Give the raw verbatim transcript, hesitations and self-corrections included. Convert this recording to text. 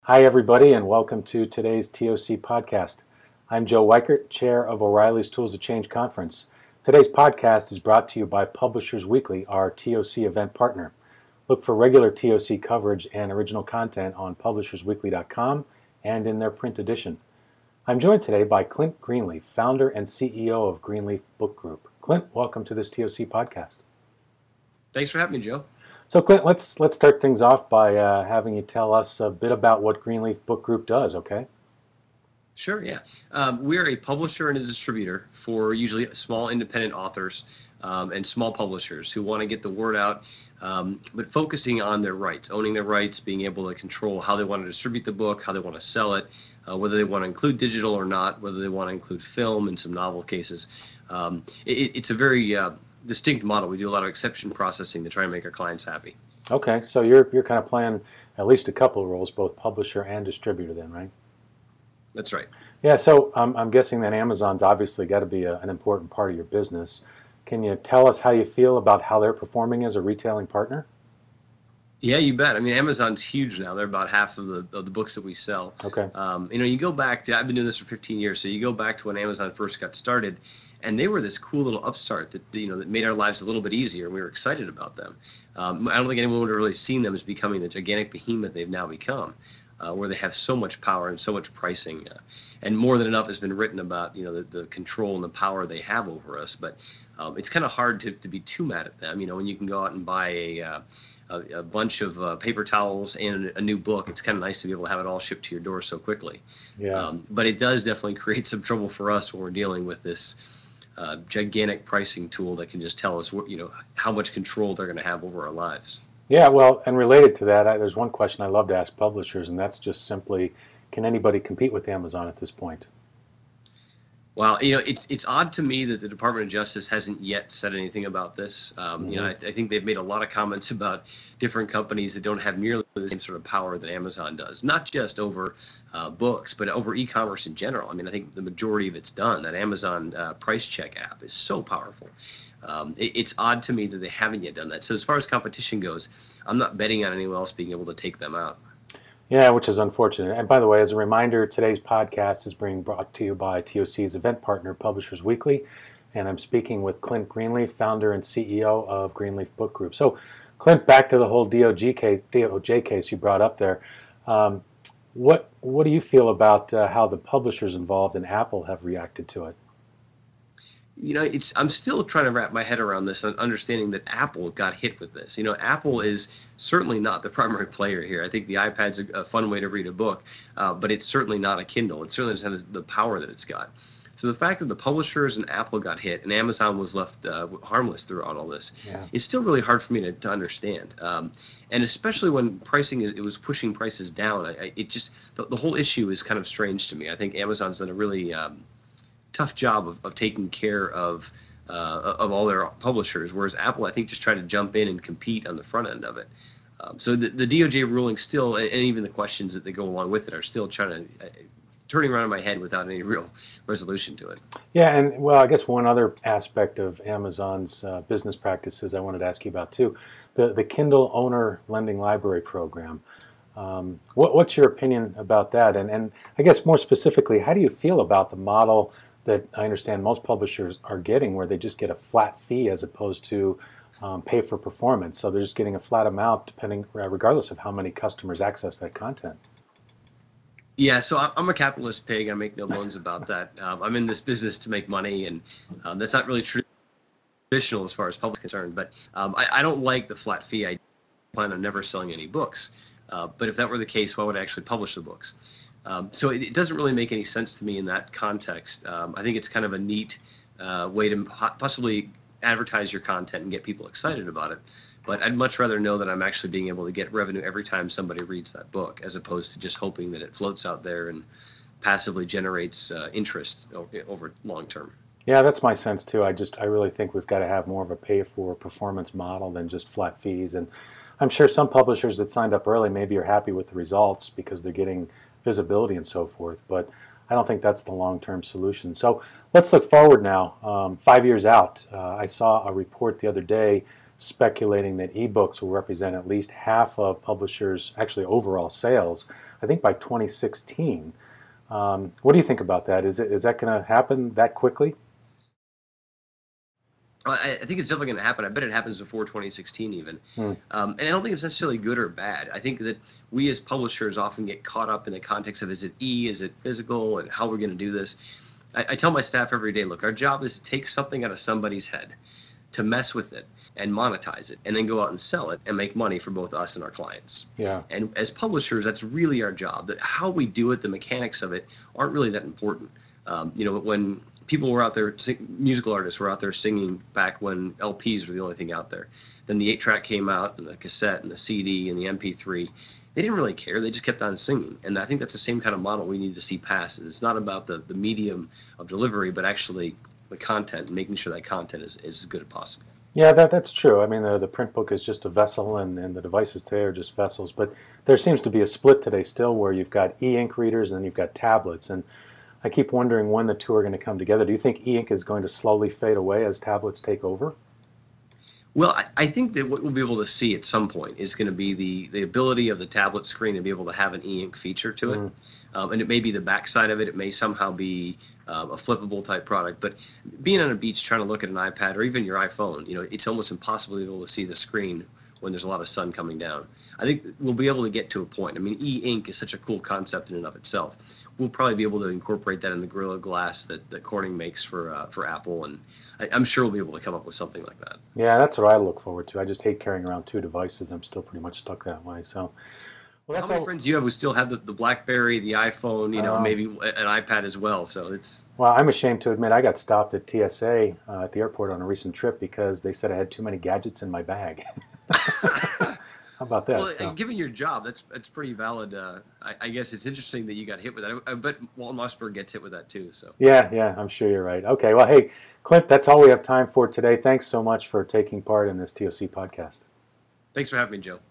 Hi, everybody, and welcome to today's T O C podcast. I'm Joe Weichert, Chair of O'Reilly's Tools of Change Conference. Today's podcast is brought to you by Publishers Weekly, our T O C event partner. Look for regular T O C coverage and original content on publishers weekly dot com and in their print edition. I'm joined today by Clint Greenleaf, founder and C E O of Greenleaf Book Group. Clint, welcome to this T O C podcast. Thanks for having me, Joe. So, Clint, let's let's start things off by uh, having you tell us a bit about what Greenleaf Book Group does, okay? Sure, yeah. Um, we're a publisher and a distributor for usually small independent authors um, and small publishers who want to get the word out, um, but focusing on their rights, owning their rights, being able to control how they want to distribute the book, how they want to sell it, uh, whether they want to include digital or not, whether they want to include film in some novel cases. Um, it, it's a very uh, distinct model. We do a lot of exception processing to try and make our clients happy. Okay, so you're you're kind of playing at least a couple of roles, both publisher and distributor then, right? That's right. Yeah, so um, I'm guessing that Amazon's obviously got to be a, an important part of your business. Can you tell us how you feel about how they're performing as a retailing partner? Yeah, you bet. I mean, Amazon's huge now. They're about half of the of the books that we sell. Okay. Um, you know, you go back to, I've been doing this for fifteen years, so you go back to when Amazon first got started, and they were this cool little upstart that, you know, that made our lives a little bit easier, and we were excited about them. Um, I don't think anyone would have really seen them as becoming the gigantic behemoth they've now become, uh, where they have so much power and so much pricing, uh, and more than enough has been written about, you know, the, the control and the power they have over us. But um, it's kind of hard to, to be too mad at them, you know, when you can go out and buy a uh, A, a bunch of uh, paper towels and a new book. It's kind of nice to be able to have it all shipped to your door so quickly. Yeah. Um, but it does definitely create some trouble for us when we're dealing with this uh, gigantic pricing tool that can just tell us what, you know, how much control they're going to have over our lives. Yeah, well, and related to that, I, there's one question I love to ask publishers, and that's just simply, can anybody compete with Amazon at this point? Well, you know, it's it's odd to me that the Department of Justice hasn't yet said anything about this. Um, mm-hmm. You know, I, I think they've made a lot of comments about different companies that don't have nearly the same sort of power that Amazon does, not just over uh, books, but over e-commerce in general. I mean, I think the majority of it's done. That Amazon uh, Price Check app is so powerful. Um, it, it's odd to me that they haven't yet done that. So as far as competition goes, I'm not betting on anyone else being able to take them out. Yeah, which is unfortunate. And by the way, as a reminder, today's podcast is being brought to you by T O C's event partner, Publishers Weekly, and I'm speaking with Clint Greenleaf, founder and C E O of Greenleaf Book Group. So, Clint, back to the whole D O J case, D O J case you brought up there. Um, what what do you feel about uh, how the publishers involved and Apple have reacted to it? You know, it's I'm still trying to wrap my head around this and understanding that Apple got hit with this. You know, Apple is certainly not the primary player here. I think the iPad's a, a fun way to read a book, uh, but it's certainly not a Kindle. It certainly doesn't have the power that it's got. So the fact that the publishers and Apple got hit and Amazon was left uh, harmless throughout all this yeah. is still really hard for me to, to understand. Um, and especially when pricing is, it was pushing prices down. I, I, it just the, the whole issue is kind of strange to me. I think Amazon's done a really um, tough job of, of taking care of uh, of all their publishers, whereas Apple, I think, just tried to jump in and compete on the front end of it. Um, so the, the D O J ruling still, and even the questions that they go along with it, are still trying to uh, turning around in my head without any real resolution to it. Yeah, and well, I guess one other aspect of Amazon's uh, business practices I wanted to ask you about too, the the Kindle Owner Lending Library Program. Um, what, what's your opinion about that? And and I guess more specifically, how do you feel about the model that I understand most publishers are getting, where they just get a flat fee as opposed to um, pay for performance? So they're just getting a flat amount, depending, regardless of how many customers access that content. Yeah, so I'm a capitalist pig. I make no bones about that. Um, I'm in this business to make money, and um, that's not really traditional as far as public is concerned. But um, I, I don't like the flat fee. I plan on never selling any books. Uh, but if that were the case, why would I actually publish the books? Um, so it, it doesn't really make any sense to me in that context. Um, I think it's kind of a neat uh, way to possibly advertise your content and get people excited about it. But I'd much rather know that I'm actually being able to get revenue every time somebody reads that book, as opposed to just hoping that it floats out there and passively generates uh, interest over, over long term. Yeah, that's my sense too. I just I really think we've got to have more of a pay for performance model than just flat fees. And I'm sure some publishers that signed up early maybe are happy with the results because they're getting visibility and so forth, but I don't think that's the long-term solution. So let's look forward now. Um, five years out, uh, I saw a report the other day speculating that ebooks will represent at least half of publishers' actually overall sales. I think by twenty sixteen. Um, what do you think about that? Is it is that going to happen that quickly? I, I think it's definitely going to happen. I bet it happens before twenty sixteen even. Hmm. Um, and I don't think it's necessarily good or bad. I think that we as publishers often get caught up in the context of, is it e, is it physical, and how we're going to do this. I, I tell my staff every day, look, our job is to take something out of somebody's head, to mess with it and monetize it, and then go out and sell it and make money for both us and our clients. Yeah. And as publishers, that's really our job. That how we do it, the mechanics of it, aren't really that important. Um, you know, when people were out there, sing, musical artists were out there singing back when L Ps were the only thing out there. Then the eight track came out, and the cassette, and the C D, and the M P three. They didn't really care. They just kept on singing. And I think that's the same kind of model we need to see pass. It's not about the, the medium of delivery, but actually the content, and making sure that content is, is as good as possible. Yeah, that, that's true. I mean, the, the print book is just a vessel, and, and the devices today are just vessels. But there seems to be a split today still where you've got e-ink readers and you've got tablets. And I keep wondering when the two are going to come together. Do you think e-ink is going to slowly fade away as tablets take over? Well, I, I think that what we'll be able to see at some point is going to be the, the ability of the tablet screen to be able to have an e-ink feature to it. Mm. Um, and it may be the backside of it. It may somehow be um, a flippable type product. But being on a beach trying to look at an iPad or even your iPhone, you know, it's almost impossible to be able to see the screen when there's a lot of sun coming down. I think we'll be able to get to a point. I mean, e-ink is such a cool concept in and of itself. We'll probably be able to incorporate that in the Gorilla Glass that, that Corning makes for uh, for Apple, and I, I'm sure we'll be able to come up with something like that. Yeah, that's what I look forward to. I just hate carrying around two devices. I'm still pretty much stuck that way. So, well, that's how many all... friends do you have who still have the, the BlackBerry, the iPhone, you know, um, maybe an iPad as well? So it's. Well, I'm ashamed to admit I got stopped at T S A uh, at the airport on a recent trip because they said I had too many gadgets in my bag. How about that? Well, so. Given your job, that's that's pretty valid. Uh, I, I guess it's interesting that you got hit with that. I, I bet Walt Mossberg gets hit with that too. So. Yeah, yeah, I'm sure you're right. Okay, well, hey, Clint, that's all we have time for today. Thanks so much for taking part in this T O C podcast. Thanks for having me, Joe.